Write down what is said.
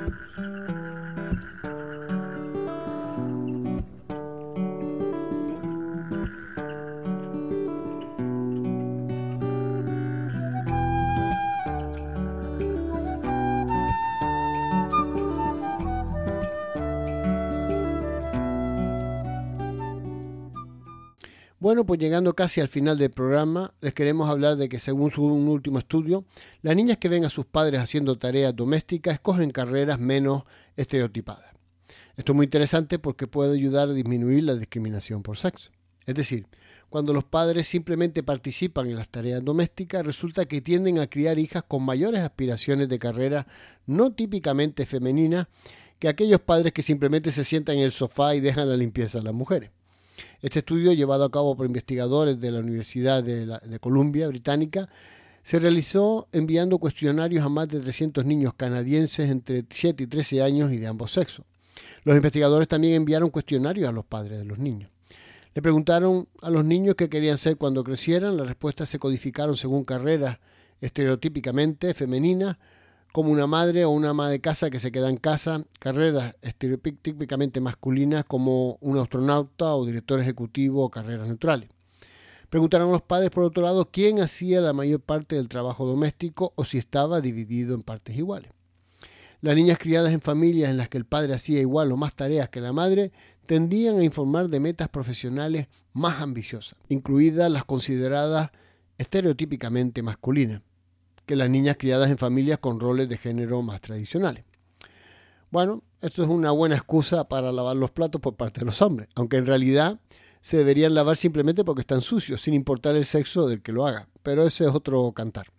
Bueno, pues llegando casi al final del programa, les queremos hablar de que según un último estudio, las niñas que ven a sus padres haciendo tareas domésticas escogen carreras menos estereotipadas. Esto es muy interesante porque puede ayudar a disminuir la discriminación por sexo. Es decir, cuando los padres simplemente participan en las tareas domésticas, resulta que tienden a criar hijas con mayores aspiraciones de carrera no típicamente femeninas que aquellos padres que simplemente se sientan en el sofá y dejan la limpieza a las mujeres. Este estudio, llevado a cabo por investigadores de la Universidad de Columbia Británica, se realizó enviando cuestionarios a más de 300 niños canadienses entre 7 y 13 años y de ambos sexos. Los investigadores también enviaron cuestionarios a los padres de los niños. Le preguntaron a los niños qué querían ser cuando crecieran. Las respuestas se codificaron según carreras estereotípicamente femeninas, como una madre o una ama de casa que se queda en casa, carreras estereotípicamente masculinas como un astronauta o director ejecutivo o carreras neutrales. Preguntaron a los padres, por otro lado, quién hacía la mayor parte del trabajo doméstico o si estaba dividido en partes iguales. Las niñas criadas en familias en las que el padre hacía igual o más tareas que la madre tendían a informar de metas profesionales más ambiciosas, incluidas las consideradas estereotípicamente masculinas, que las niñas criadas en familias con roles de género más tradicionales. Bueno, esto es una buena excusa para lavar los platos por parte de los hombres, aunque en realidad se deberían lavar simplemente porque están sucios, sin importar el sexo del que lo haga, pero ese es otro cantar.